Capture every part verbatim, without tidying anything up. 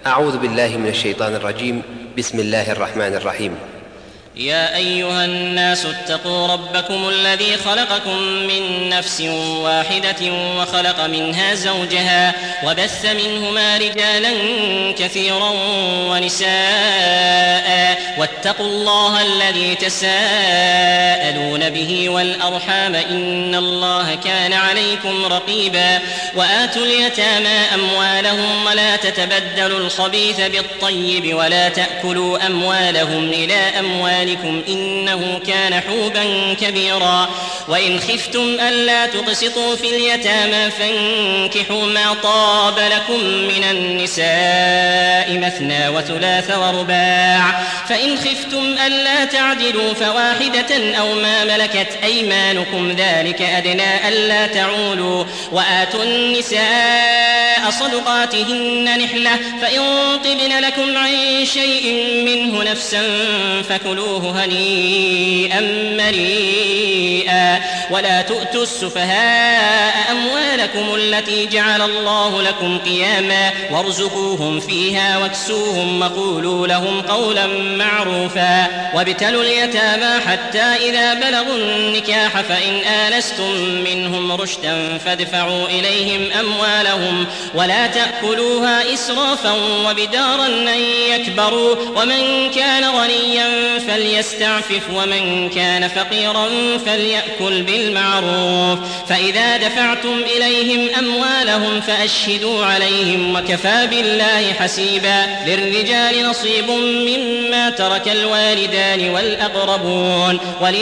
أعوذ بالله من الشيطان الرجيم. بسم الله الرحمن الرحيم. يا أيها الناس اتقوا ربكم الذي خلقكم من نفس واحدة وخلق منها زوجها وبث منهما رجالا كثيرا ونساء واتقوا الله الذي تساءلون به والأرحام إن الله كان عليكم رقيبا. وآتوا اليتامى أموالهم ولا تتبدلوا الخبيث بالطيب ولا تأكلوا أموالهم إلى أموالكم إنه كان حوبا كبيرا. وإن خفتم ألا تقسطوا في اليتامى فانكحوا ما طاب لكم من النساء مثنى وثلاث ورباع، فإن خفتم ألا تعدلوا فواحدة أو ما ملكت أيمانكم ذلك أدنى ألا تعولوا. وآتوا النساء صدقاتهن نحلة، فإن طبن لكم عن شيء منه نفسا فكلوه هنيئا مريئا. ولا تؤتوا السفهاء أموالكم التي جعل الله لكم قياما وارزقوهم فيها واكسوهم وقولوا لهم قولا معروفا. وابتلوا اليتامى حتى إذا بلغوا النكاح فإن آنستم منهم رشدا فادفعوا إليهم أموالهم ولا تأكلوها إسرافا وبدارا أن يكبروا. ومن كان غنيا فليستعفف ومن كان فقيرا فليأكل بالمعروف. فإذا دفعتم إليهم أموالهم فأشهدوا عليهم وكفى بالله حسيبا. للرجال نصيب مما ترك الوالدان والأقربون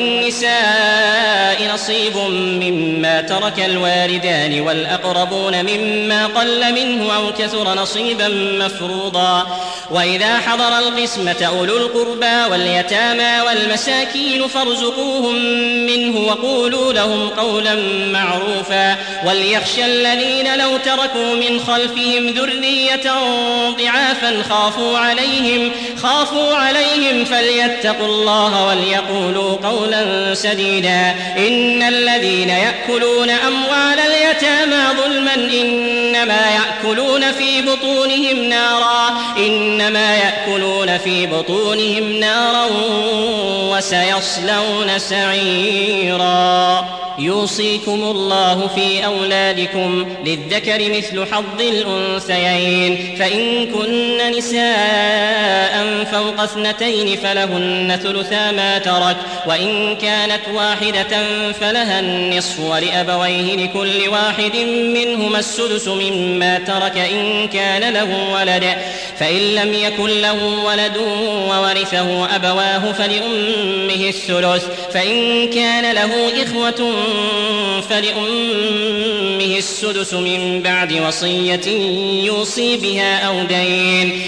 وللنساء نصيب مما ترك الوالدان والأقربون مما قل منه أو كثر نصيبا مفروضا. وإذا حضر القسمة أولو القربى واليتامى والمساكين فارزقوهم منه وقولوا لهم قولا معروفا. وليخشى الذين لو تركوا من خلفهم ذرية ضعافا خافوا عليهم خافوا عليهم فليتقوا الله وليقولوا قولا سديدا. إن الذين يأكلون أموال اليتامى ظلما إنما يأكلون في بطونهم نارا إنما يأكلون في بطونهم نارا وسيصلون سعيرا. يوصيكم الله في أولادكم للذكر مثل حظ الأنثيين، فإن كن نساء فوق اثنتين فلهن ثلثا ما ترك، وإن كانت واحدة فلها النصف ولأبويه لكل واحد منهما السدس مما ترك إن كان له ولد، فإن لم يكن له ولد وورثه أبواه فلأمه الثلث، فإن كان له إخوة فلأمه السدس من بعد وصية يوصي بها أو دين.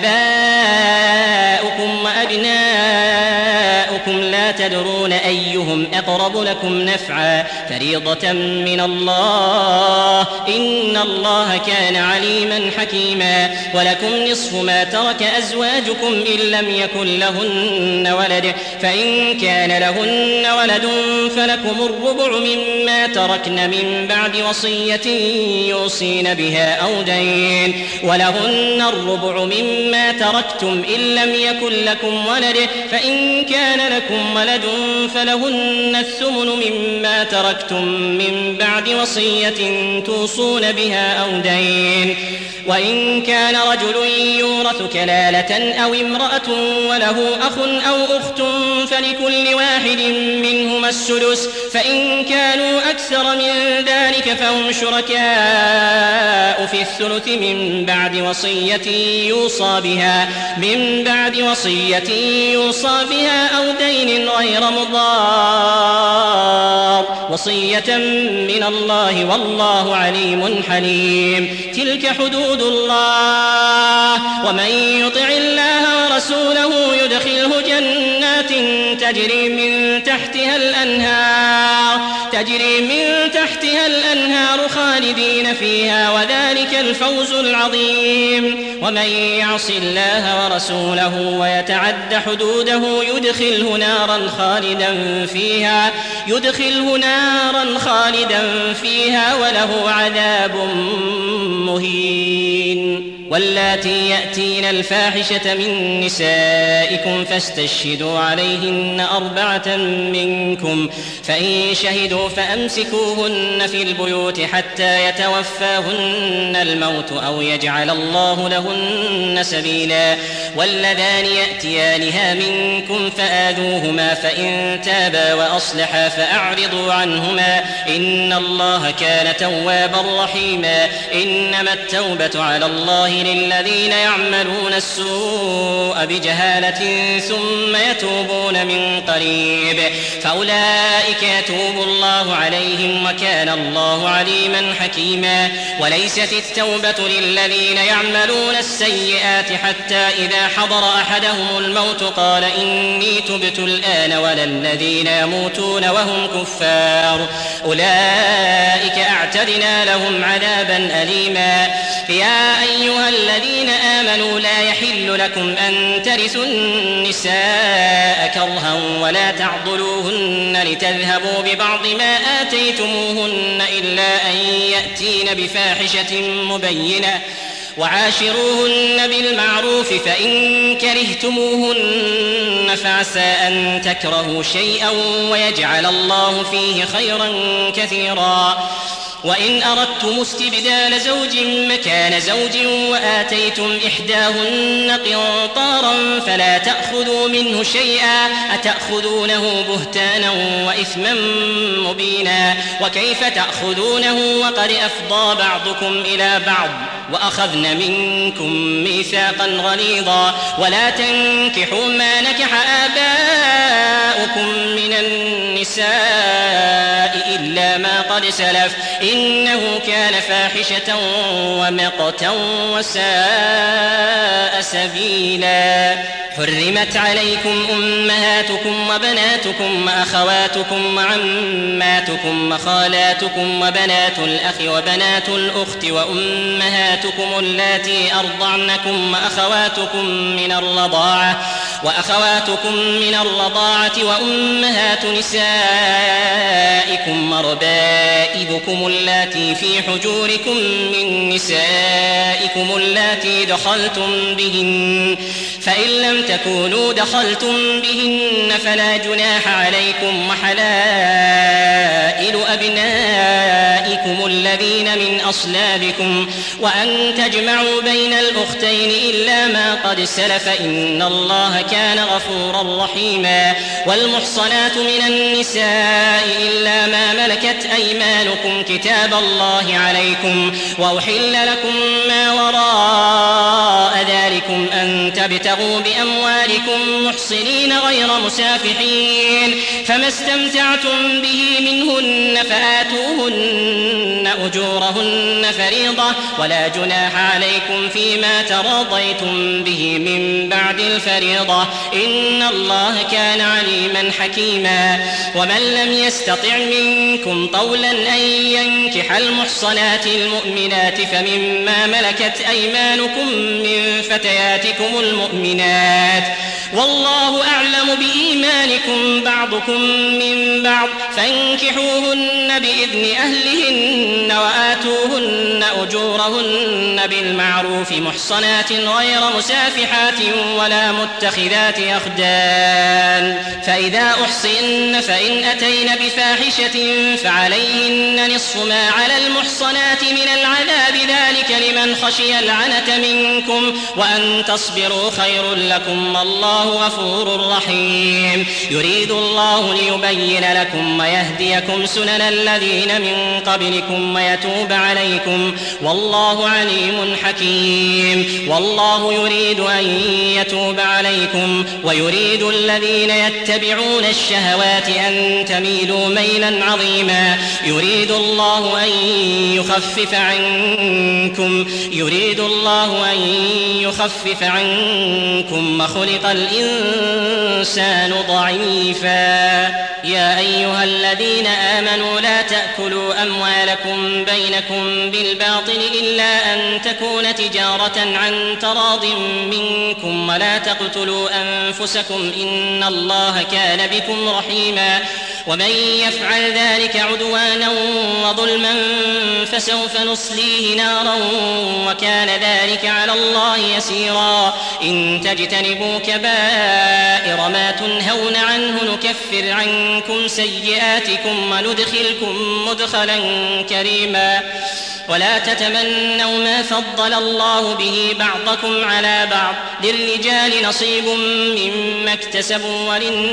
آباؤكم وأبناؤكم لا تدرون أيهم أقرب لكم نفعا فريضة من الله إن الله كان عليما حكيما. ولكم نصف ما ترك أزواجكم إن لم يكن لهن ولد، فإن كان لهن ولد فلكم الربع مما تركن من بعد وصية يوصين بها أو دين. ولهن الربع مما تركتم إن لم يكن لكم ولد، فإن كان لكم ولد فلهن الثمن مما تركتم من بعد وصية توصون بها أو دين. وإن كان رجل يورث كلالة أو امرأة وله أخ أو أخت فلكل واحد منهما السدس، فإن كانوا أكثر من ذلك فهم شركاء في الثلث من بعد وصية يوصى بها من بعد وصية يوصى بها أو دين غير مضار، وصية من الله والله عليم حليم. تلك حدود الله، ومن يطع الله ورسوله يدخله جنات تجري من تحتها الأنهار تجري من تحتها الأنهار خالدين فيها وذلك الفوز العظيم. ومن يعص الله ورسوله ويتعد حدوده يدخله نارا خالدا فيها يدخله نارا خالدا فيها وله عذاب مهين. واللاتي يأتين الفاحشة من نسائكم فاستشهدوا عليهن أربعة منكم، فإن شهدوا فأمسكوهن في البيوت حتى يتوفاهن الموت أو يجعل الله لهن سبيلا. واللذان يأتيانها منكم فآذوهما، فإن تابا وأصلحا فأعرضوا عنهما، إن الله كان توابا رحيما. إنما التوبة على الله للذين يعملون السوء بجهالة ثم يتوبون من قريب، فأولئك يتوب الله عليهم وكان الله عليما حكيما. وليست التوبة للذين يعملون السيئات حتى إذا حضر أحدهم الموت قال إني تبت الآن، ولا الذين يموتون وهم كفار، أولئك أعتدنا لهم عذابا أليما. يا أيها الذين آمنوا لا يحل لكم أن ترثوا النساء كرها ولا تعضلوهن لتذهبوا ببعض ما آتيتموهن إلا أن يأتين بفاحشة مبينة، وعاشروهن بالمعروف، فإن كرهتموهن فعسى أن تكرهوا شيئا ويجعل الله فيه خيرا كثيرا. وإن أردتم استبدال زوج مكان زوج وآتيتم إحداهن قنطارا فلا تأخذوا منه شيئا، أتأخذونه بهتانا وإثما مبينا، وكيف تأخذونه وقد أفضى بعضكم إلى بعض وأخذن منكم ميثاقا غليظا. ولا تنكحوا ما نكح آباؤكم من النساء إلا ما قد سلف، إنه كان فاحشة ومقتا وساء سبيلا. حرمت عليكم أمهاتكم وبناتكم وأخواتكم وعماتكم وخالاتكم وبنات الأخ وبنات الأخت وأمهاتكم اللاتي أرضعنكم وأخواتكم من الرضاعة وأخواتكم من الرضاعة وأمهات نسائكم وربائبكم اللاتي في حجوركم من نسائكم اللاتي دخلتم بهن، فإن لم تكونوا دخلتم بهن فلا جناح عليكم، وحلائل أبنائكم الذين من أصلابكم، وأن تجمعوا بين الأختين إلا ما قد سلف، إن الله كان غفورا رحيما. والمحصنات من النساء إلا ما ملكت أيمانكم كتاب الله عليكم، وأحل لكم ما وراء ذلكم أن تبتغوا بأموالكم محصنين غير مسافحين، فما استمتعتم به منهن فآتوهن أجورهن فريضة، ولا جناح عليكم فيما تراضيتم به من بعد الفريضة، إن الله كان عليما حكيما. ومن لم يستطع منكم طولا أن ينكح المحصنات المؤمنات فمما ملكت أيمانكم من فتياتكم المؤمنات، والله أعلم بإيمانكم بعضكم من بعض، فانكحوهن بإذن أهلهن وآتوهن أجورهن بالمعروف محصنات غير مسافحات ولا متخذات أخدان، فإذا أحصن فإن أتين بفاحشة فعليهن نصف ما على المحصنات من العذاب، ذلك لمن خشي العنة منكم، وأن تصبروا خير لكم، والله غفور رحيم. يريد الله ليبين لكم ويهديكم سنن الذين من قبلكم ويتوب عليكم، والله عليم حكيم. والله يريد أن يتوب عليكم ويريد الذين يتبعون الشهوات أن تميلوا ميلا عظيما. يريد الله أن يخفف عنكم يريد الله أن يخفف عنكم وخلق الإنسان ضعيفا. يا أيها الذين آمنوا لا تأكلوا أموالكم بينكم بالباطل إلا أن تكون تجارة عن تراض منكم، ولا تقتلوا أنفسكم إن الله كان بكم رحيما. ومن يفعل ذلك عدوانا وظلما فسوف نصليه نارا وكان ذلك على الله يسيرا. إن تجتنبوا كبائر ما تنهون عنه نكفر عنكم سيئاتكم وندخلكم مدخلا كريما. ولا تتمنوا ما فضل الله به بعضكم على بعض للرجال نصيب مما اكتسبوا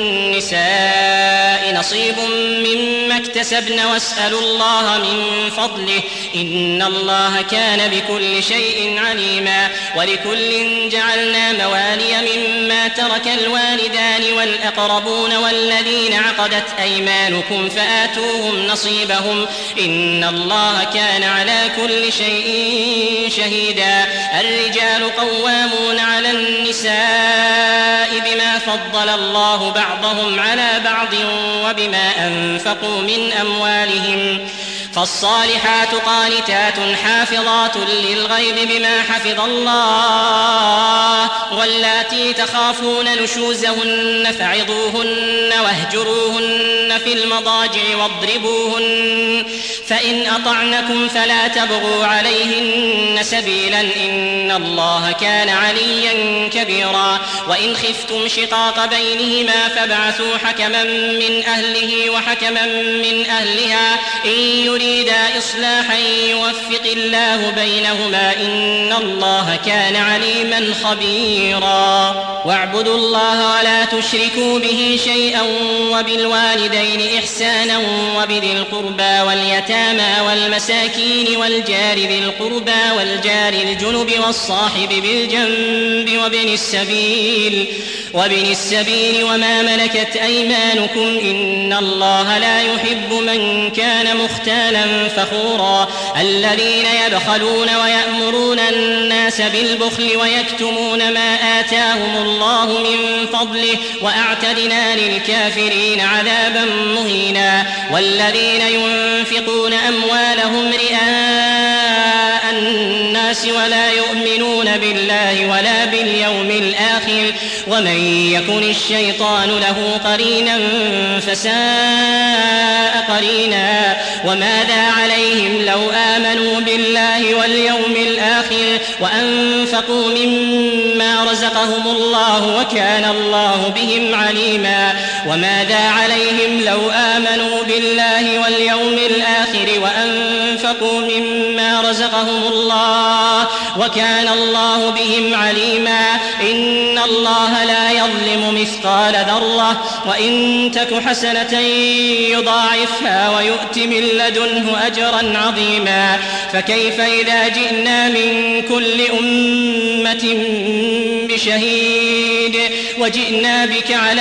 وللنساء نصيب مما اكتسبن واسألوا الله من فضله إن الله كان بكل شيء عليما. ولكل جعلنا موالي مما ترك الوالدان والأقربون والذين عقدت أيمانكم فآتوهم نصيبهم إن الله كان على كل شيء شهيدا. الرجال قوامون على النساء بما فضل الله بعضهم على بعض وبما أنفقوا من أموالهم فالصالحات قانتات حافظات للغيب بما حفظ الله واللاتي تخافون نشوزهن فعظوهن واهجروهن في المضاجع واضربوهن فإن أطعنكم فلا تبغوا عليهن سبيلا إن الله كان عليا كبيرا. وإن خفتم شقاق بينهما فابعثوا حكما من أهله وحكما من أهلها إن يريدا إصلاحا يوفق الله بينهما إن الله كان عليما خبيرا. واعبدوا الله ولا تشركوا به شيئا وبالوالدين إحسانا وبذي القربى واليتامى والمساكين والجار ذي القربى والجار الجنب والصاحب بالجنب وابن السبيل وابن السبيل وما ملكت أيمانكم إن الله لا يحب من كان مختالا فخورا. الذين يبخلون ويأمرون الناس بالبخل ويكتمون ما آتاهم الله من فضله وأعتدنا للكافرين عذابا مهينا. والذين ينفقون أموالهم رئاء الناس ولا يؤمنون بالله ولا باليوم الآخر ومن يكن الشيطان له قرينا فساء قرينا. وماذا عليهم لو آمنوا بالله واليوم الآخر وأنفقوا مما رزقهم الله وكان الله بهم عليما. وماذا عليهم لو آمنوا بالله واليوم الآخر وأنفقوا مما رزقهم الله وكان الله بهم عليما. إن الله لا يظلم مثقال ذرة وإن تك حسنة يضاعفها ويؤت من لدنه أجرا عظيما. فكيف إذا جئنا من كل أمة بشهيد وجئنا بك على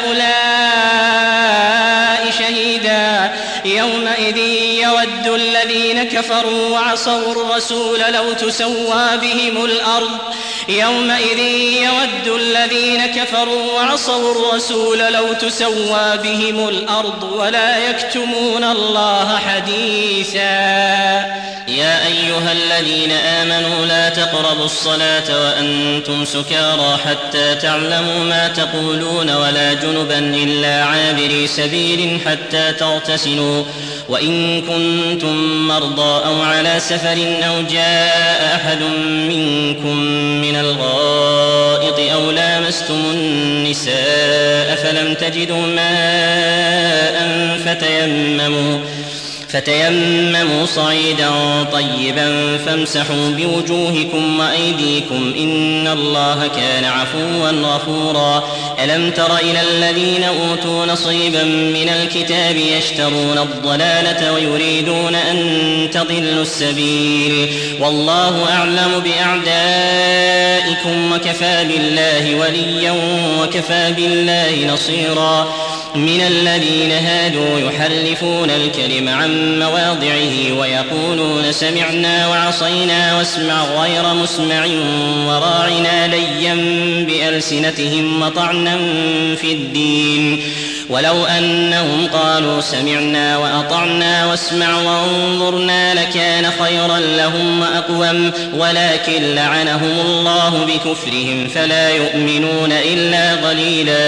هؤلاء شهيدا. يومئذ يود الذين كفروا وعصوا الرسول لو تسوى بهم الأرض يومئذ يود الذين كفروا وعصوا الرسول لو تسوى بهم الأرض ولا يكتمون الله حديثا. يا أيها الذين آمنوا لا تقربوا الصلاة وأنتم سكارى حتى تعلموا ما تقولون ولا جنبا إلا عابري سبيل حتى تغتسلوا وإن كنتم مرضى أو على سفر أو جاء أحد منكم من الغائط أو لامستم النساء فلم تجدوا ماء فتيمموا فتيمموا صعيدا طيبا فامسحوا بوجوهكم وأيديكم إن الله كان عفوا غفورا. ألم تر إلى الذين أوتوا نصيبا من الكتاب يشترون الضلالة ويريدون أن تضلوا السبيل والله أعلم بأعدائكم وكفى بالله وليا وكفى بالله نصيرا. من الذين هادوا يحرفون الكلم عن مواضعه ويقولون سمعنا وعصينا واسمع غير مسمع وراعنا ليا بألسنتهم وطعنا في الدين ولو أنهم قالوا سمعنا وأطعنا واسمع وانظرنا لكان خيرا لهم وأقوم ولكن لعنهم الله بكفرهم فلا يؤمنون إلا قليلا.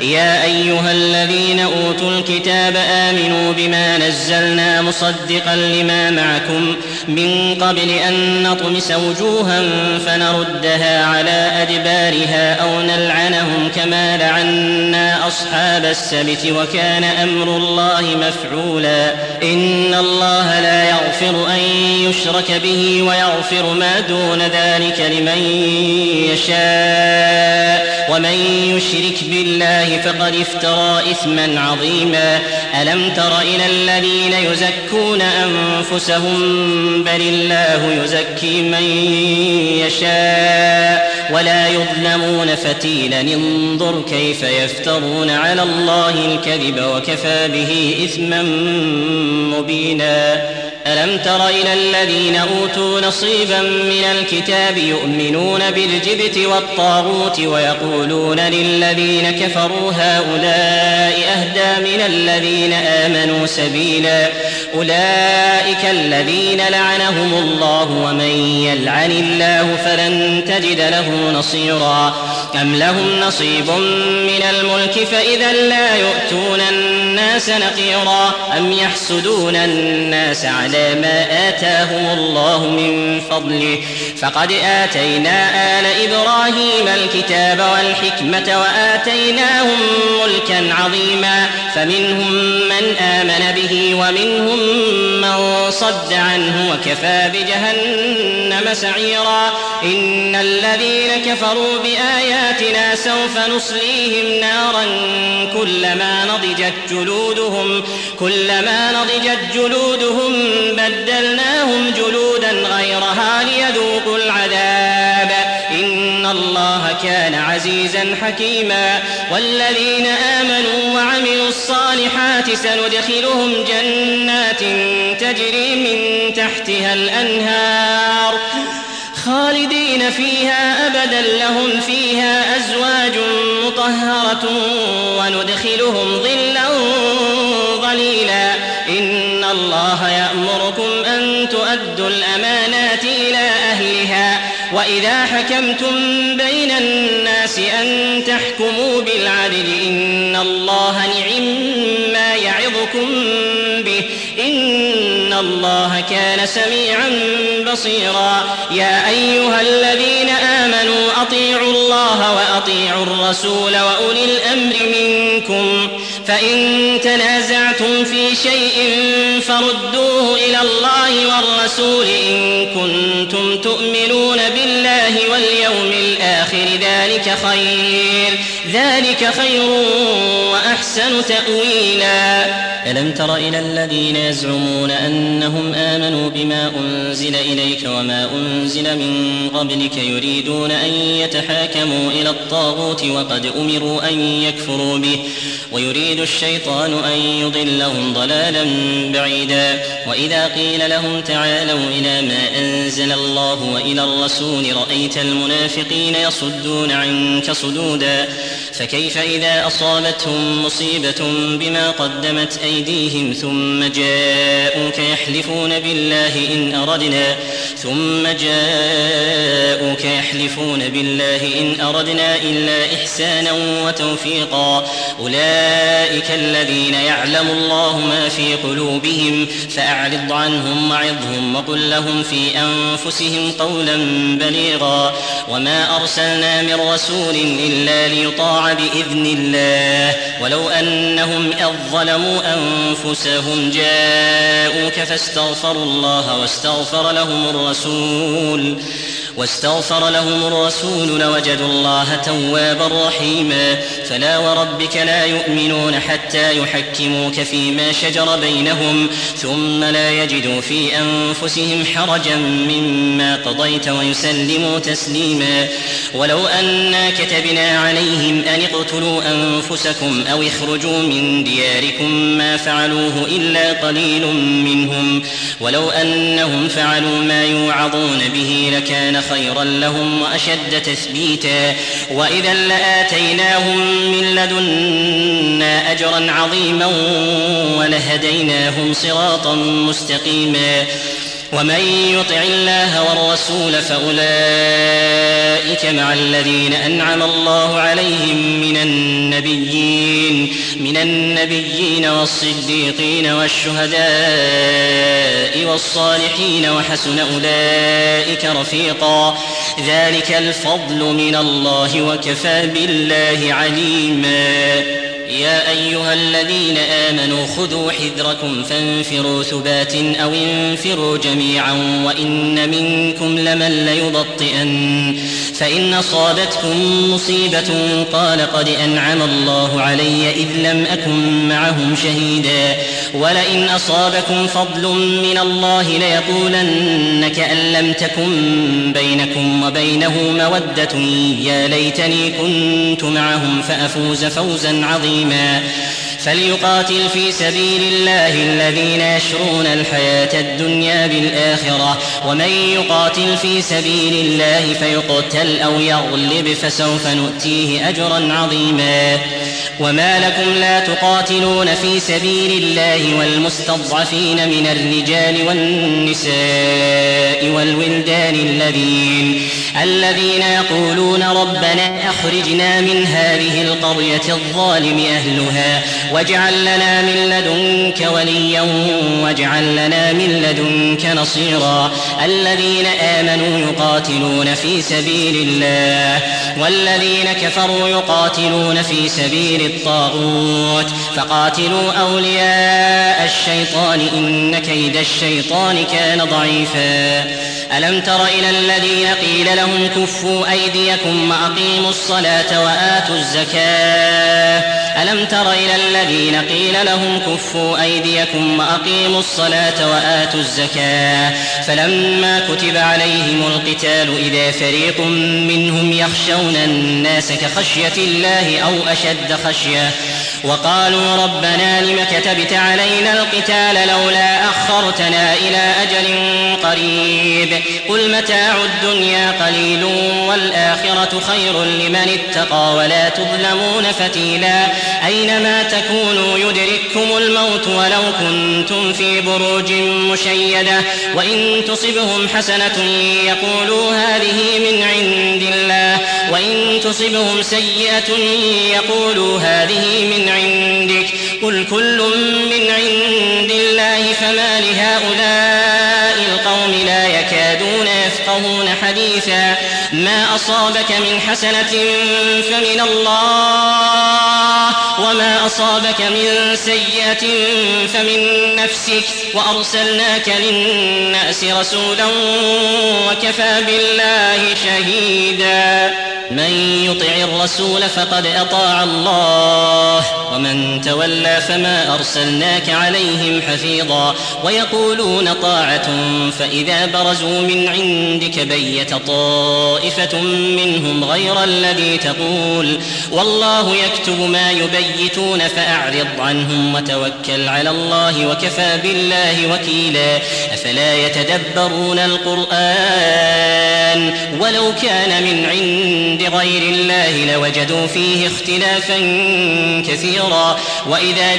يا أيها الذين أوتوا الكتاب آمنوا بما نزلنا مصدقا لما معكم من قبل أن نطمس وجوها فنردها على أدبارها أو نلعنهم كما لعنا أصحاب السبت وكان أمر الله مفعولا إن الله لا يغفر أن يشرك به ويغفر ما دون ذلك لمن يشاء ومن يشرك بالله فقد افترى إثما عظيما ألم تر إلى الذين يزكون أنفسهم بل الله يزكي من يشاء ولا يظلمون فتيلا انظر كيف يفترون على الله الكذب وكفى به إثما مبينا ألم تر إلى الذين أوتوا نصيبا من الكتاب يؤمنون بالجبت والطاغوت ويقولون للذين كفروا هؤلاء أهدى من الذين آمنوا سبيلا أولئك الذين لعنهم الله ومن يلعن الله فلن تجد له نصيرا أم لهم نصيب من الملك فإذا لا يؤتون الناس نقيرا أم يحسدون الناس على ما آتاهم الله من فضله فقد آتينا آل إبراهيم الكتاب والحكمة وآتيناهم ملكا عظيما فمنهم من آمن به ومنهم من صد عنه وكفى بجهنم سعيرا إن الذين كفروا بآياتنا سوف نصليهم نارا كلما نضجت جلودهم كلما نضجت جلودهم بدلناهم جلودا غيرها ليذوقوا العذاب إن الله كان عزيزا حكيما والذين آمنوا وعملوا الصالحات سندخلهم جنات تجري من تحتها الأنهار خالدين فيها أبدا لهم فيها أزواج مطهرة وندخلهم ظلا ظليلا إن الله يأمركم أن تؤدوا الأمانات إلى أهلها وإذا حكمتم بين الناس أن تحكموا بالعدل إن الله نعم ما يعظكم به إن الله كان سميعا بصيرا يا أيها الذين آمنوا أطيعوا الله وأطيعوا الرسول وأولي الأمر منكم فإن تنازعتم في شيء فردوه إلى الله والرسول إن كنتم تؤمنون بالله واليوم الآخر ذلك خير ذلك خير وأحسن تأويلا ألم تر إلى الذين يزعمون أنهم آمنوا بما أنزل إليك وما أنزل من قبلك يريدون أن يتحاكموا إلى الطاغوت وقد أمروا أن يكفروا به ويريد الشيطان أن يضلهم ضلالا بعيدا وإذا قيل لهم تعالوا إلى ما أنزل الله وإلى الرسول رأيت المنافقين يصدون عنك صدودا فكيف إذا أصابتهم مصيبة بما قدمت أيديهم ثم جاءوك يحلفون بالله إن أردنا ثم جاءوك يحلفون بالله إن أردنا إلا إحسانا وتوفيقا أولئك الذين يعلم الله ما في قلوبهم فأعرض عنهم وعظهم وقل لهم في أنفسهم قولا بليغا وما أرسلنا من رسول إلا ليطاع بإذن الله ولو أنهم إذ ظلموا أنفسهم جاءوك فاستغفروا الله واستغفر لهم الرسول واستغفر لهم الرسول لوجدوا الله توابا رحيما فلا وربك لا يؤمنون حتى يحكموك فيما شجر بينهم ثم لا يجدوا في أنفسهم حرجا مما قضيت ويسلموا تسليما ولو أنا كتبنا عليهم أن اقتلوا أنفسكم أو اخرجوا من دياركم ما فعلوه إلا قليل منهم ولو أنهم فعلوا ما يوعظون به لكان خيرا لهم وأشد تثبيتا وإذا لآتيناهم من لدنا أجرا عظيما ولهديناهم صراطا مستقيما ومن يطع الله والرسول فأولئك مع الذين أنعم الله عليهم من النبيين من النبيين والصديقين والشهداء والصالحين وحسن أولئك رفيقا ذلك الفضل من الله وكفى بالله عليما يا أيها الذين آمنوا خذوا حذركم فانفروا ثبات أو انفروا جميعا وإن منكم لمن ليبطئن فإن أصابتكم مصيبة قال قد أنعم الله علي إذ لم أكن معهم شهيدا ولئن أصابكم فضل من الله ليقولن كأن لم تكن بينكم وبينه مودة يا ليتني كنت معهم فأفوز فوزا عظيما فليقاتل في سبيل الله الذين يشرون الحياة الدنيا بالآخرة ومن يقاتل في سبيل الله فيقتل أو يغلب فسوف نؤتيه أجرا عظيما وما لكم لا تقاتلون في سبيل الله والمستضعفين من الرجال والنساء والولدان الذين الذين يقولون ربنا أخرجنا من هذه القرية الظالم أهلها واجعل لنا من لدنك وليا واجعل لنا من لدنك نصيرا الذين آمنوا يقاتلون في سبيل الله والذين كفروا يقاتلون في سبيل الطاغوت فقاتلوا أولياء الشيطان إن كيد الشيطان كان ضعيفا ألم تر إلى الذين قيل لهم كفوا أيديكم وأقيموا الصلاة وآتوا الزكاة ألم تر إلى الذين قيل لهم كفوا أيديكم وأقيموا الصلاة وآتوا الزكاة فلما كتب عليهم القتال إذا فريق منهم يخشون الناس كخشية الله أو أشد خشية وقالوا ربنا لم كتبت علينا القتال لولا أخرتنا إلى أجل قريب قل متاع الدنيا قليل والآخرة خير لمن اتقى ولا تظلمون فتيلا أينما تكونوا يدرككم الموت ولو كنتم في بروج مشيدة وإن تصبهم حسنة يقولوا هذه من عند الله وإن تصبهم سيئة يقولوا هذه من عندك قل كل من عند الله فما لهؤلاء القوم لا يكادون يفقهون حديثا ما أصابك من حسنة فمن الله وما أصابك من سيئة فمن نفسك وأرسلناك للناس رسولا وكفى بالله شهيدا من يطع الرسول فقد أطاع الله ومن تولى فما أرسلناك عليهم حفيظا ويقولون طاعة فإذا برزوا من عندك بيت طائفة منهم غير الذي تقول والله يكتب ما يبيتون فأعرض عنهم وتوكل على الله وكفى بالله وكيلا أفلا يتدبرون القرآن ولو كان من عند غير الله لوجدوا فيه اختلافا كثيرا وإذا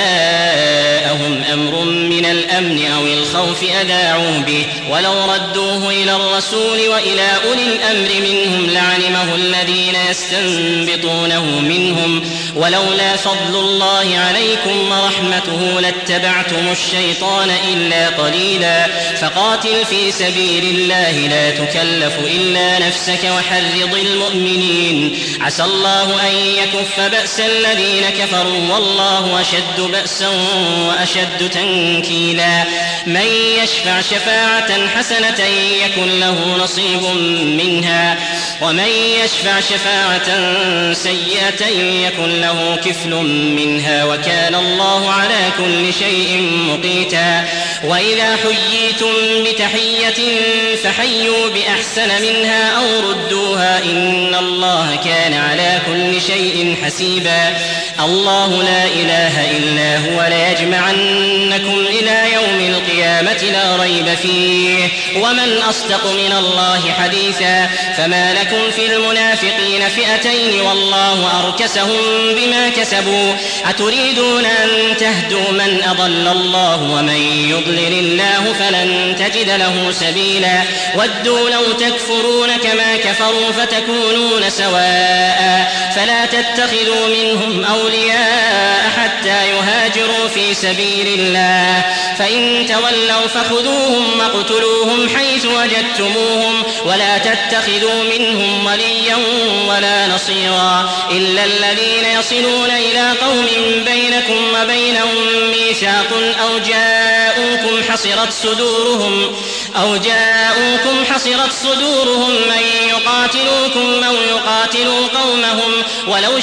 جاءهم أمر من الأمن أو الخوف أذاعوا به ولو ردوه إلى الرسول وإلى أولي الأمر منهم لعلمه الذين يستنبطونه منهم ولولا فضل الله عليكم ورحمته لاتبعتم الشيطان إلا قليلا فقاتل في سبيل الله لا تكلف إلا نفسك وحرض المؤمنين عسى الله أن يكف بأس الذين كفروا والله أشد بأسا وأشد تنكيلا من يشفع شفاعة حسنة يكن له نصيب منها ومن يشفع شفاعة سيئة يكن له كفل منها وكان الله على كل شيء مقيتا وإذا حييتم بتحية فحيوا بأحسن منها أو ردوها إن الله كان على كل شيء حسيبا الله لا إله إلا هو ليجمعنكم إلى يوم القيامة لا ريب فيه ومن أصدق من الله حديثا فما لكم في المنافقين فئتين والله أركسهم بما كسبوا أتريدون أن تهدوا من أضل الله ومن يضلل الله فلن تجد له سبيلا ودوا لو تكفرون كما كفروا فتكونون سواء فلا تتخذوا منهم أولياء حتى يهاجروا في سبيل الله فإن تولوا فخذوهم واقتلوهم حيث وجدتموهم ولا تتخذوا منهم وليا ولا نصيرا إلا الذين يصلون إلى قوم بينكم وبينهم ميثاق أو جاءوكم حصرت صدورهم أو جاءوكم حصرت صدورهم من يقاتلوكم أو يقاتلوا قومهم ولو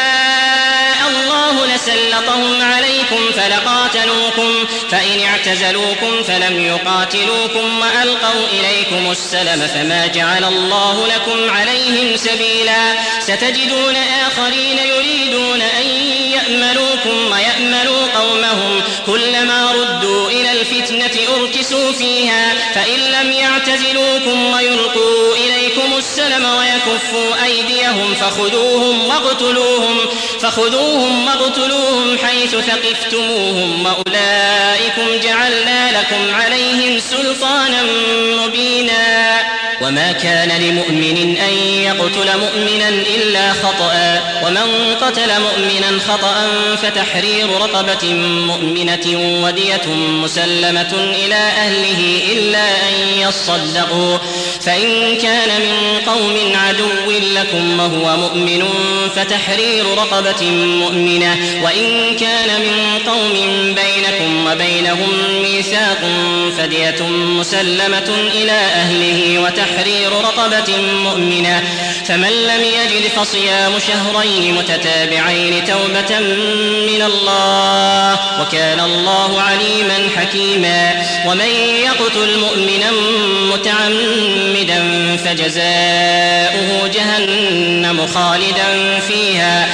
شاء الله لسلطهم عليكم فلقاتلوكم فإن اعتزلوكم فلم يقاتلوكم وألقوا إليكم السلم فما جعل الله لكم عليهم سبيلا ستجدون آخرين يريدون أن يأملوكم ويأملوا قومهم كلما ردوا إلى الفتنة أركسوا فيها فإن لم يعتزلوكم ويلقوا إليكم السلم ويكفوا أيديهم فخذوهم واقتلوهم فخذوهم واقتلوهم حيث ثقفتموهم وأولئكم جعلنا لكم عليهم سلطانا مبينا وما كان لمؤمن أن يقتل مؤمنا إلا خطأ ومن قتل مؤمنا خطأ فتحرير رقبة مؤمنة ودية مسلمة إلى أهله إلا أن يصدقوا فإن كان من قوم عدو لكم وهو مؤمن فتحرير رقبة مؤمنة وإن كان من قوم بينكم وبينهم ميثاق فدية مسلمة إلى أهله وتحرير رقبة مؤمنة فمن لم يجد فصيام شهرين متتابعين توبة من الله وكان الله عليما حكيما ومن يقتل مؤمنا متعمدا فجزاؤه جهنم خالدا فيها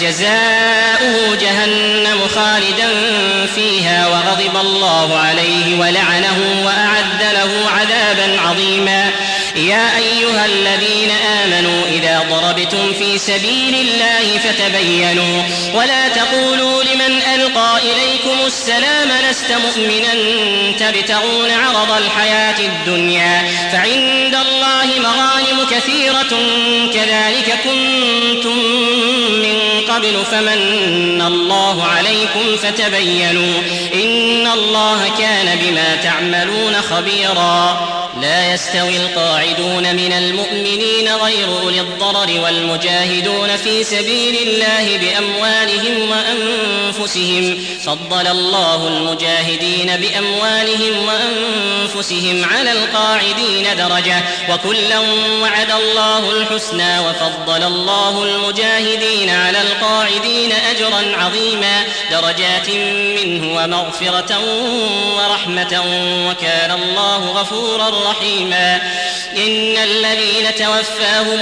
فجزاؤه جهنم خالدا فيها وغضب الله عليه ولعنه وأعد له عذابا عظيما يا أيها الذين آمنوا إذا ضربتم في سبيل الله فتبينوا ولا تقولوا لمن ألقى إليكم السلام لست مؤمنا تبتغون عرض الحياة الدنيا فعند الله مغانم كثيرة كذلك كنتم من قبل فمن الله عليكم فتبينوا إن الله كان بما تعملون خبيرا لا يستوي القاعدون من المؤمنين غير أولي الضرر والمجاهدون في سبيل الله بأموالهم وأنفسهم فضل الله المجاهدين بأموالهم وأنفسهم على القاعدين درجة وكلا وعد الله الحسنى وفضل الله المجاهدين على القاعدين أجرا عظيما درجات منه ومغفرة ورحمة وكان الله غفورا رحيما إن الذين توفاهم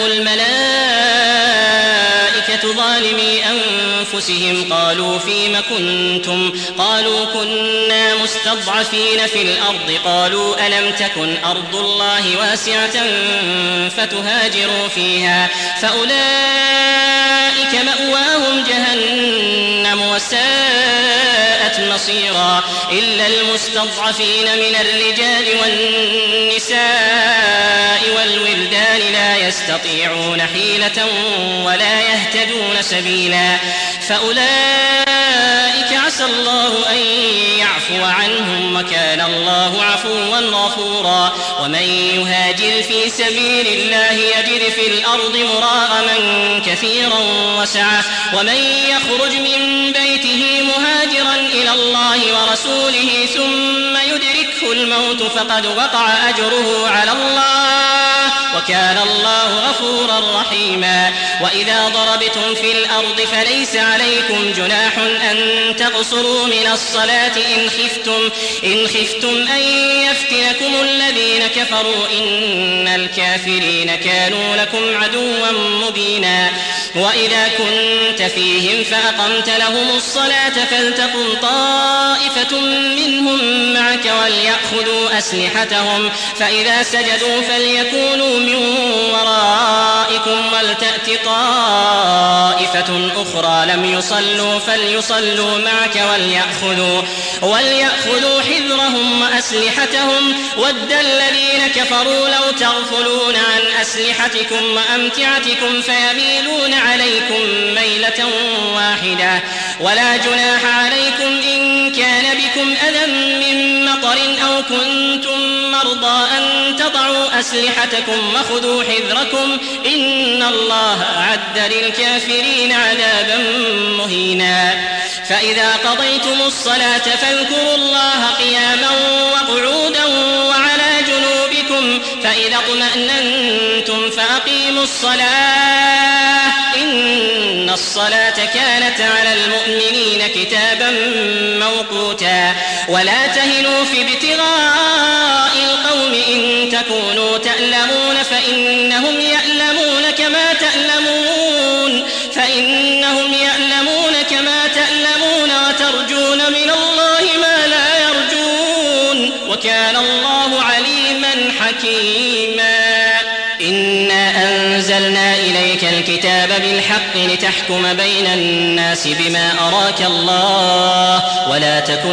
الملائكة ظالمي أنفسهم قالوا فيم كنتم قالوا كنا مستضعفين في الأرض قالوا ألم تكن أرض الله واسعة فتهاجروا فيها فأولئك مأواهم جهنم وساءت مصيرا إلا المستضعفين من الرجال والنساء والولدان لا يستطيعون حيلة ولا يهتدون سبيلا فأولئك عسى الله أن يعفو عنهم وكان الله عفوا غفورا ومن يهاجر في سبيل الله يجد في الأرض مراغما كثيرا وسعة ومن يخرج من بيته مهاجرا إلى الله ورسوله ثم يدركه الموت فقد وقع أجره على الله وكان الله غفورا رحيما. وإذا ضربتم في الأرض فليس عليكم جناح أن تقصروا من الصلاة إن خفتم, إن خفتم أن يفتنكم الذين كفروا إن الكافرين كانوا لكم عدوا مبينا. وإذا كنت فيهم فأقمت لهم الصلاة فلتقم طائفة منهم معك وليأخذوا أسلحتهم فإذا سجدوا فليكونوا من ورائكم ولتأت طائفة أخرى لم يصلوا فليصلوا معك وليأخذوا, وليأخذوا حذرهم وأسلحتهم ود الذين كفروا لو تغفلون عن أسلحتكم وأمتعتكم فيميلون عليكم ميلة واحدة. ولا جناح عليكم إن كان بكم أذى من مطر أو كنتم مرضى أن تضعوا أسلحتكم وخذوا حذركم إن الله أعد للكافرين عذابا مهينا. فإذا قضيتم الصلاة فاذكروا الله قياما وقعودا وعلى جنوبكم فإذا اطمأننتم فأقيموا الصلاة إن الصلاة كانت على المؤمنين كتابا موقوتا. ولا تهنوا في ابتغاء القوم إن تكونوا تألمون فإنهم يألمون كما تألمون فإنهم يألمون كما تألمون وترجون من الله ما لا يرجون وكان الله عليما حكيما. إنا أنزلنا إليك الكتاب بالحق لتحكم بين الناس بما أراك الله ولا تكن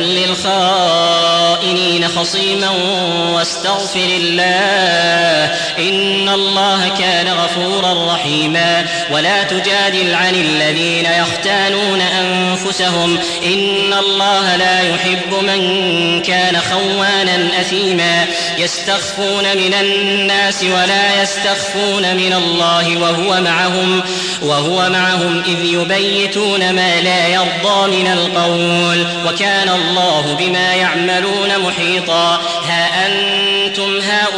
للخائنين خصيما واستغفر الله إن الله كان غفورا رحيما. ولا تجادل عن الذين يختانون أنفسهم إن الله لا يحب من كان خوانا أثيما. يستخفون من الناس ولا يستخفون من الله وهو معهم, وهو معهم إذ يبيتون ما لا يرضى من القول وكان الله بما يعملون محيطا. ها أنتم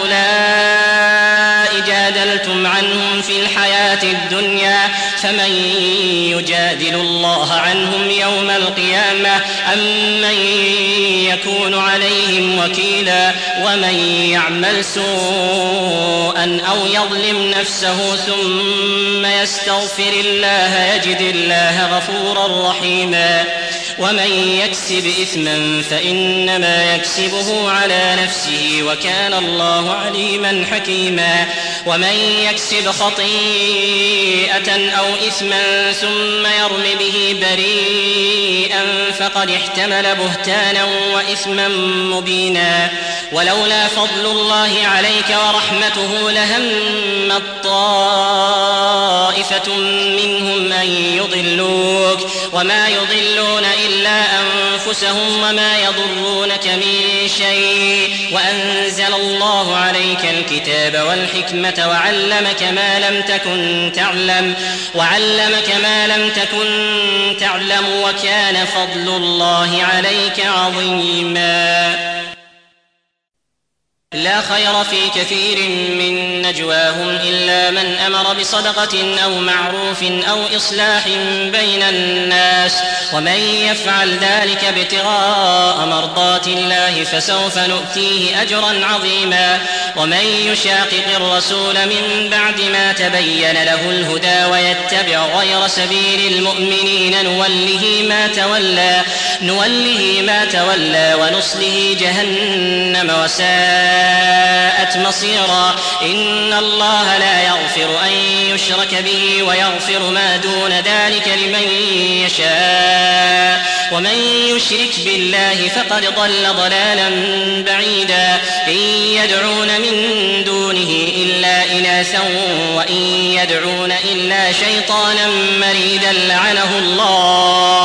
هؤلاء جادلتم عنهم في الحياة الدنيا فمن يجادل الله عنهم يوم القيامة أم من يكون عليهم وكيلا. ومن يعمل سوءا أو يظلم نفسه ثم يستغفر الله يجد الله غفورا رحيما. ومن يكسب إثما فإنما يكسبه على نفسه وكان الله عليما حكيما. ومن يكسب خطيئة أو إثما ثم يرم به بريئا فقد احتمل بهتانا وإثما مبينا. ولولا فضل الله عليك ورحمته لهمت طائفة منهم أن يضلوك وما يضلون إلا أنفسهم وما يضرونك من شيء. وأنزل الله عليك الكتاب والحكمة وعلمك ما لم تكن تعلم وعلمك ما لم تكن تعلم وكان فضل الله عليك عظيما. لا خير في كثير من نجواهم إلا من أمر بصدقة أو معروف أو إصلاح بين الناس ومن يفعل ذلك ابتغاء مرضات الله فسوف نؤتيه أجرا عظيما. ومن يشاقق الرسول من بعد ما تبين له الهدى ويتبع غير سبيل المؤمنين نوله ما تولى, نوله ما تولى ونصله جهنم وساءت مصيرا. إن الله لا يغفر أن يشرك به ويغفر ما دون ذلك لمن يشاء ومن يشرك بالله فقد ضل ضلالا بعيدا. إن يدعون من دونه إلا إناثا وإن يدعون إلا شيطانا مريدا لعنه الله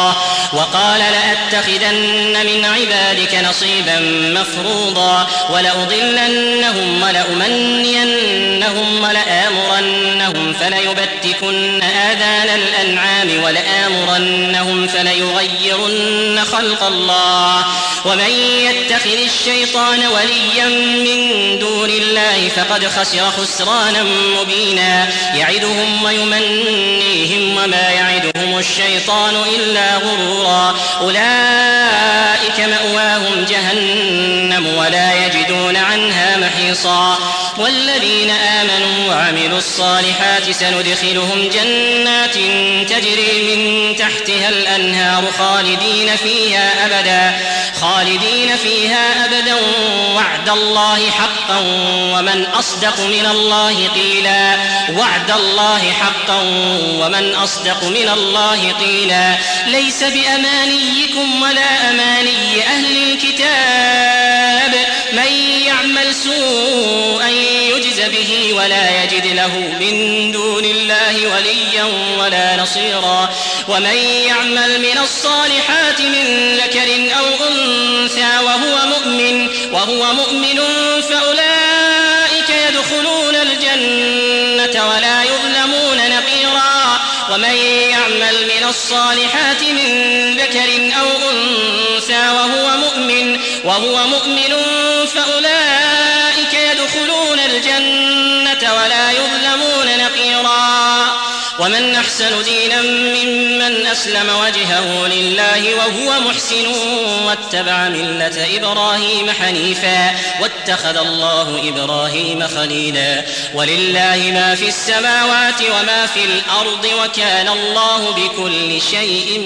وقال لأتخذن من عبادك نصيبا مفروضا ولأضلنهم ولأمنينهم ولآمرنهم فليبتكن آذان الأنعام ولآمرنهم فليغيرن خلق الله ومن يتخذ الشيطان وليا من دون الله فقد خسر خسرانا مبينا يعدهم ويمنيهم وما يعدهم الشيطان إلا غرورا أولئك مأواهم جهنم ولا يجدون عنها محيصا والذين آمنوا وعملوا الصالحات سندخلهم جنات تجري من تحتها الأنهار خالدين فيها أبدا خالدين فيها أبدا وعد الله حقا ومن أصدق من الله قيلا وعد الله حقا ومن أصدق من الله قيلا ليس بأمانيكم ولا أماني أهل الكتاب من يعمل سوءا يجز به ولا يجد له من دون الله وليا ولا نصيرا ومن يعمل من الصالحات من ذكر أو أنثى وهو مؤمن وهو مؤمن فأولئك يدخلون الجنة ولا يظلمون نقيرا ومن يعمل من الصالحات من ذكر أو أنثى وهو مؤمن وهو مؤمن فأولئك يدخلون الجنة ولا يظلمون نقيرا ومن أحسن دينا ممن أسلم وجهه لله وهو محسن واتبع ملة إبراهيم حنيفا واتخذ الله إبراهيم خليلا ولله ما في السماوات وما في الأرض وكان الله بكل شيء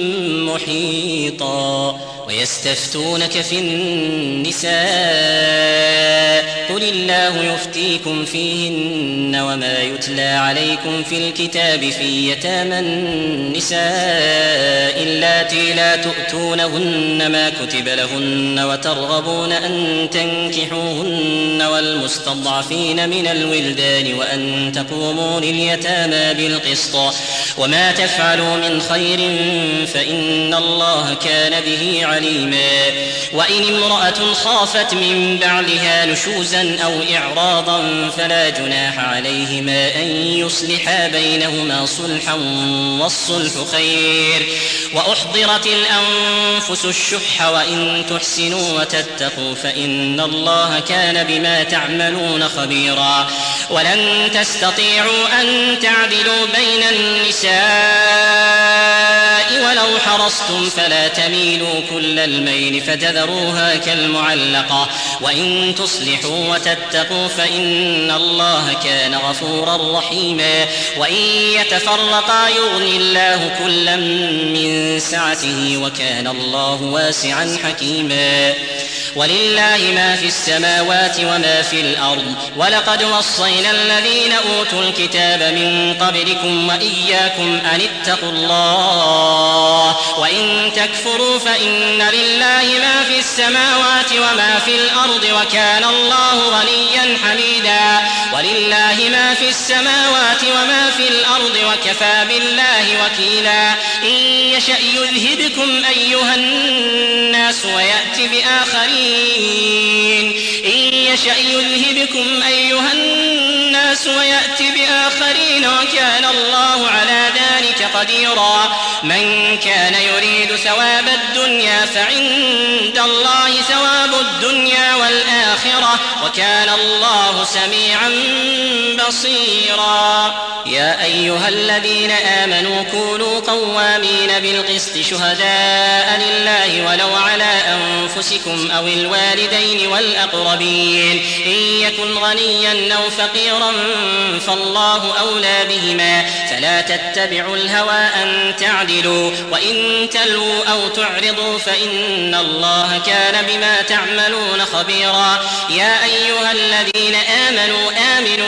محيطا ويستفتونك في النساء قل الله يفتيكم فيهن وما يتلى عليكم في الكتاب في يتامى النساء اللاتي لا تؤتونهن ما كتب لهن وترغبون أن تنكحوهن والمستضعفين من الولدان وأن تقوموا لليتامى بالقسط وما تفعلوا من خير فإن الله كان به عليما وإن امرأة خافت من بعلها نشوزا أو إعراضا فلا جناح عليهما أن يصلحا بينهما صلحا والصلح خير وأحضرت الأنفس الشح وإن تحسنوا وتتقوا فإن الله كان بما تعملون خبيرا ولن تستطيعوا أن تعدلوا بين النساء ولو حرصتم فلا تميلوا كل الميل فتذروها كالمعلقة وإن تصلحوا وتتقوا فإن الله كان غفورا رحيما وإن يتفرقا يغني الله كلا من سعته وكان الله واسعا حكيما ولله ما في السماوات وما في الأرض ولقد وصينا الذين أوتوا الكتاب من قبلكم وإياكم أن اتقوا الله وإن تكفروا فإن لله ما في السماوات وما في الأرض وكان الله غنيا حميدا ولله ما في السماوات وما في الأرض وكفى بالله وكيلا إن يشأ يذهبكم أيها الناس ويأتي بآخرين إن يشأ يذهبكم أيها الناس ويأتي بآخرين وكان الله على ذلك قديرا من كان يريد ثواب الدنيا فعند الله ثواب الدنيا والآخرة وكان الله سميعا بصيرا يا أيها الذين آمنوا كونوا قوامين بالقسط شهداء لله ولو على أنفسكم أو الوالدين والأقربين إن يكن غنيا أو فقيرا فالله أولى بهما فلا تتبعوا الهوى أن تعدلوا وإن تلووا أو تعرضوا فإن الله كان بما تعملون خبيرا يا أيها الذين آمنوا آمنوا بالله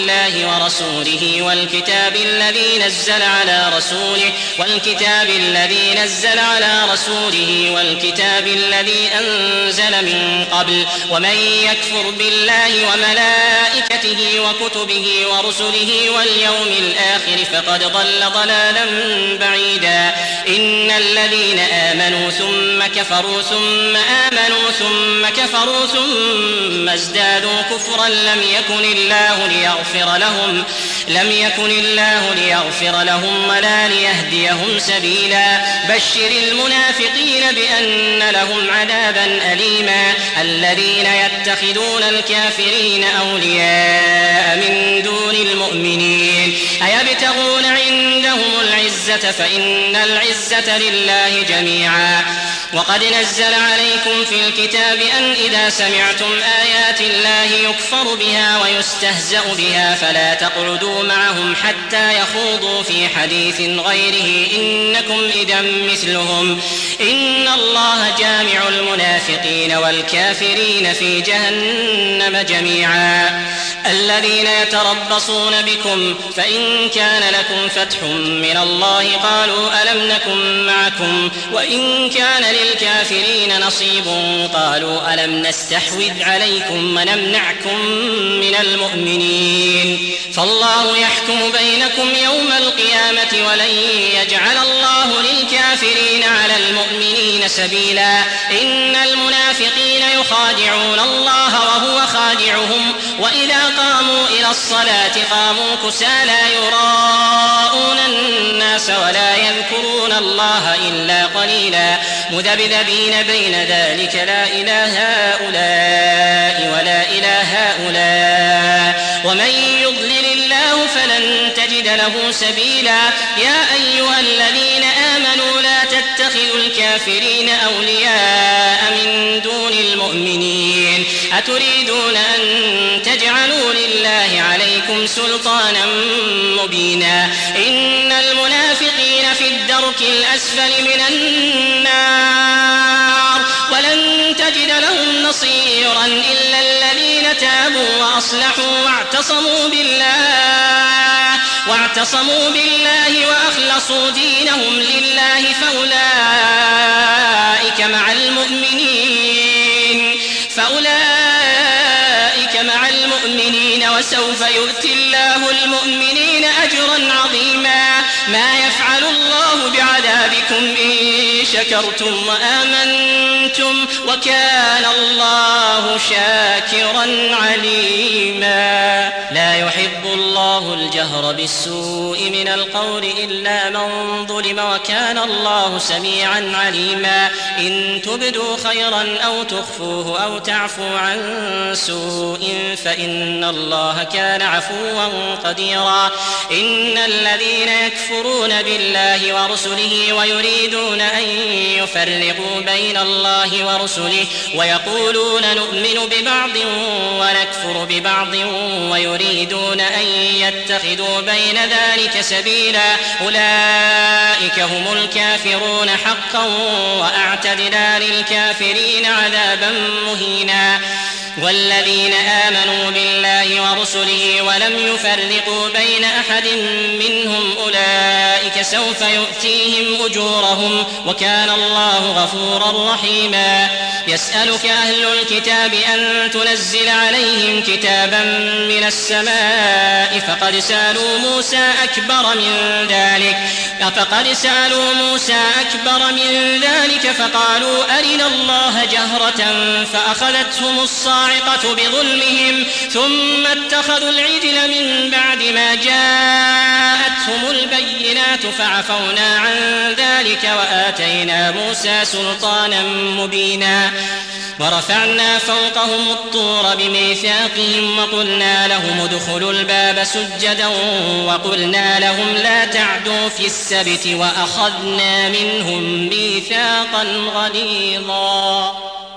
بالله ورسوله والكتاب الذي نزل على رسوله والكتاب الذي نزل على رسوله والكتاب الذي أنزل من قبل ومن يكفر بالله وملائكته وكتبه ورسله واليوم الآخر فقد ضل ضلالا بعيدا. إن الذين آمنوا ثم كفروا ثم آمنوا ثم كفروا ثم ازدادوا كفرا لم يكن الله ليغفر لهم لم يكن الله ليغفر لهم ولا ليهديهم سبيلا. بشر المنافقين بأن لهم عذابا أليما. الذين يتخذون الكافرين أولياء من دون المؤمنين أيبتغون عندهم العزة فإن العزة لله جميعا. وقد نزل عليكم في الكتاب أن إذا سمعتم آيات الله يكفر بها ويستهزأ بها فلا تقعدوا معهم حتى يخوضوا في حديث غيره إنكم إذا مثلهم. إن الله جامع المنافقين والكافرين في جهنم جميعا. الذين يتربصون بكم فإن كان لكم فتح من الله قالوا ألم نكن معكم وإن كان للكافرين نصيب قالوا ألم نستحوذ عليكم ونمنعكم من المؤمنين. فالله يحكم بينكم يوم القيامة ولن يجعل الله للكافرين على المؤمنين سبيلا. إن المنافقين يخادعون الله وهو خادعهم وإذا قاموا إلى الصلاة قاموا كسالى يراءون الناس ولا يذكرون الله إلا قليلا مذبذبين بين ذلك لا إله هؤلاء ولا إله هؤلاء ومن يضلل الله فلن تجد له سبيلا. يا أيها الذين آمنوا لا تتخذوا الكافرين أولياء من دون المؤمنين أتريدون أن تجعلوا لله عليكم سلطانا مبينا. إن المنافقين في الدرك الأسفل من النار ولن تجد لهم نصيرا إلا الذين تابوا وأصلحوا واعتصموا بالله واعتصموا بالله وأخلصوا دينهم لله فأولئك مع المؤمنين فأولئك مع المؤمنين وسوف يؤتي الله المؤمنين أجرا عظيما. ما يفعل الله بعذابكم إن شكرتم وآمنتم وكان الله شاكرا عليما. لا يحب الله الجهر بالسوء من القول إلا من ظلم وكان الله سميعا عليما. إن تبدوا خيرا أو تخفوه أو تعفوا عن سوء فإن الله كان عفوا قديرا. إن الذين يكفرون بالله ورسله ويريدون أن يفرقوا بين الله ورسله ويقولون نؤمن ببعض ونكفر ببعض ويريدون أن يتخذوا بين ذلك سبيلا أولئك هم الكافرون حقا وأعتدنا للكافرين عذابا مهينا. والذين آمنوا بالله ورسله ولم يفرقوا بين أحد منهم أولئك سوف يؤتيهم أجورهم وكان الله غفورا رحيما. يسألك أهل الكتاب أن تنزل عليهم كتابا من السماء فقد سألوا موسى أكبر من ذلك فقد سألوا موسى أكبر من ذلك فقالوا أرنا الله جهرة فأخذتهم الصاعقة بظلمهم ثم اتخذوا العجل من بعد ما جاءتهم البينات فعفونا عن ذلك وآتينا موسى سلطانا مبينا. ورفعنا فوقهم الطور بميثاقهم وقلنا لهم ادخلوا الباب سجدا وقلنا لهم لا تعدوا في السبت وأخذنا منهم ميثاقا غليظا.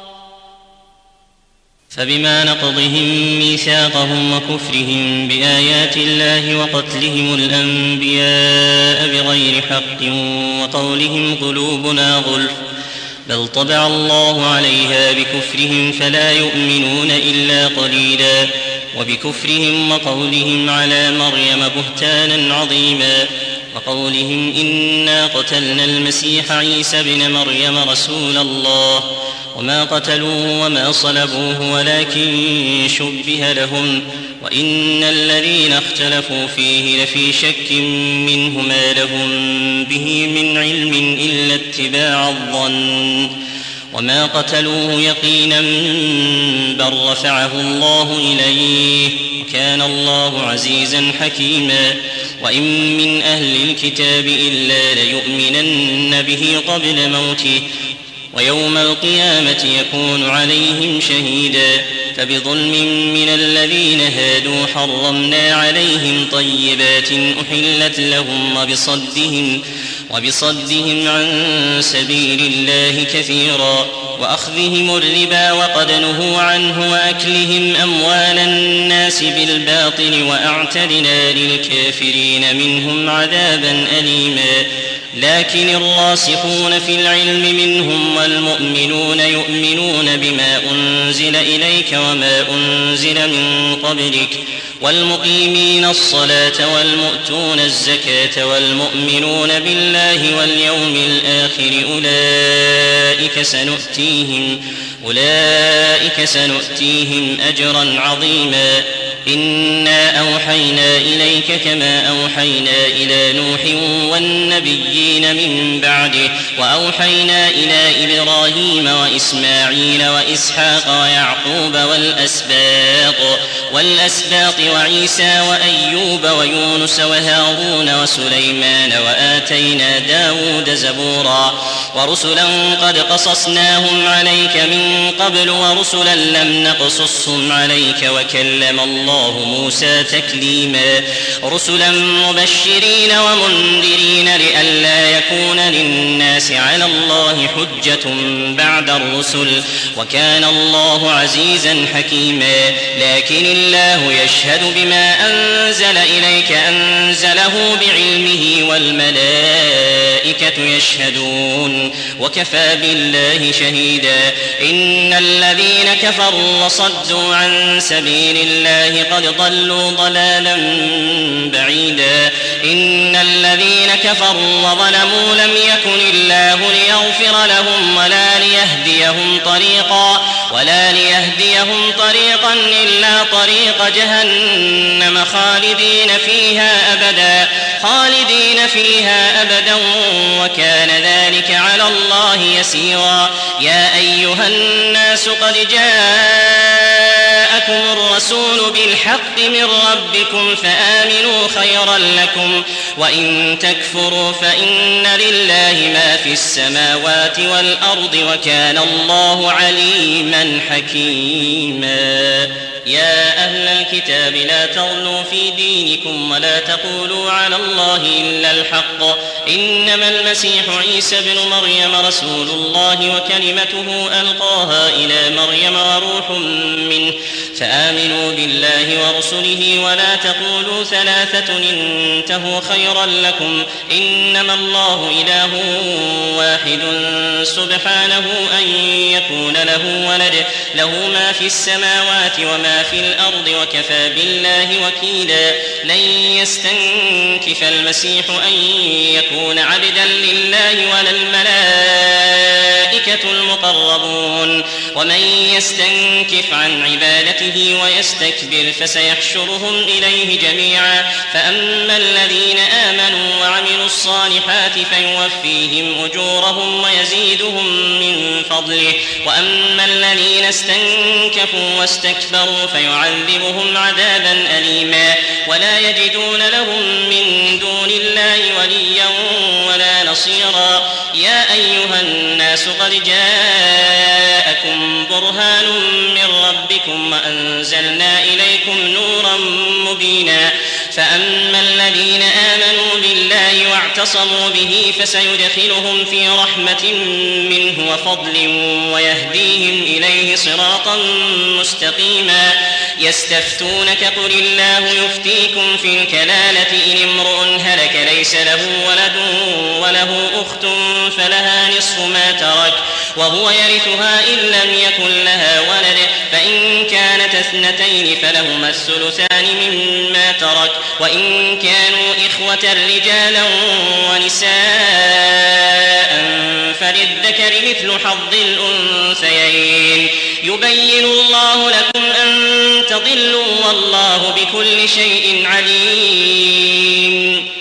فبما نقضهم ميثاقهم وكفرهم بآيات الله وقتلهم الأنبياء بغير حق وقولهم قلوبنا غلف بل طبع الله عليها بكفرهم فلا يؤمنون إلا قليلا. وبكفرهم وقولهم على مريم بهتانا عظيما وقولهم إنا قتلنا المسيح عيسى بن مريم رسول الله وما قتلوه وما صلبوه ولكن شبه لهم وإن الذين اختلفوا فيه لفي شك منه ما لهم به من علم إلا اتباع الظن وما قتلوه يقينا بل رفعه الله إليه وكان الله عزيزا حكيما وإن من أهل الكتاب إلا ليؤمنن به قبل موته ويوم القيامة يكون عليهم شهيدا فبظلم من الذين هادوا حرمنا عليهم طيبات أحلت لهم وبصدهم, وبصدهم عن سبيل الله كثيرا وأخذهم الربا وقد نهوا عنه وأكلهم أموال الناس بالباطل وأعتدنا للكافرين منهم عذابا أليما لكن الراسخون في العلم منهم والمؤمنون يؤمنون بما أنزل إليك وما أنزل من قبلك والمقيمين الصلاة والمؤتون الزكاة والمؤمنون بالله واليوم الآخر أولئك سنؤتيهم, أولئك سنؤتيهم أجرا عظيما إنا أوحينا إليك كما أوحينا إلى نوح والنبيين من بعده وأوحينا إلى إبراهيم وإسماعيل وإسحاق ويعقوب والأسباط, والأسباط وعيسى وأيوب ويونس وهارون وسليمان وآتينا داود زبورا ورسلا قد قصصناهم عليك من قبل ورسلا لم نقصصهم عليك وكلم الله الله موسى تكليما رسلا مبشرين ومنذرين لئلا يكون للناس على الله حجة بعد الرسل وكان الله عزيزا حكيما لكن الله يشهد بما أنزل إليك أنزله بعلمه والملائكة يشهدون وكفى بالله شهيدا إن الذين كفروا وصدوا عن سبيل الله قد ضلوا ضلالا بعيدا إن الذين كفروا وظلموا لم يكن الله ليغفر لهم ولا ليهديهم طريقا ولا ليهديهم طريقا إلا طريق جهنم خالدين فيها أبدا خالدين فيها أبدا وكان ذلك على الله يسيرا يا أيها الناس قد جاءكم الرسول بالحق من ربكم فآمنوا خيرا لكم وإن تكفروا فإن لله ما في السماوات والأرض وكان الله عليما حكيما يا أهل الكتاب لا تغلوا في دينكم ولا تقولوا على الله إلا الحق إنما المسيح عيسى بن مريم رسول الله وكلمته ألقاها إلى مريم وروح منه فآمنوا بالله ورسله ولا تقولوا ثلاثة انتهوا خيرا لكم إنما الله إله واحد سبحانه أن يكون له ولد له ما في السماوات وما في الأرض وكفى بالله وكيلا لن يستنكف المسيح أن يكون عبدا لله ولا الملائكة المقربون ومن يستنكف عن عبادته ويستكبر فسيحشرهم إليه جميعا فأما الذين آمنوا وعملوا الصالحات فيوفيهم أجورهم ويزيدهم من فضله وأما الذين استنكفوا واستكبروا فيعذبهم عذابا أليما ولا يجدون لهم من دون الله وليا ولا نصيرا يا أيها الناس قد جاءكم برهان من ربكم وأنزلنا إليكم نورا مبينا فأما الذين آمنوا بالله واعتصموا به فسيدخلهم في رحمة منه وفضل ويهديهم إليه صراطا مستقيما يستفتونك قل الله يفتيكم في الكلالة إن امرؤ هلك ليس له ولد وله أخت فلها نصف ما ترك وهو يرثها إن لم يكن لها ولد فإن كانت اثنتين فلهما الثلثان مما ترك وإن كانوا إخوة رجالا ونساء فللذكر مثل حظ الأنثيين يبين الله لكم أن تضلوا والله بكل شيء عليم.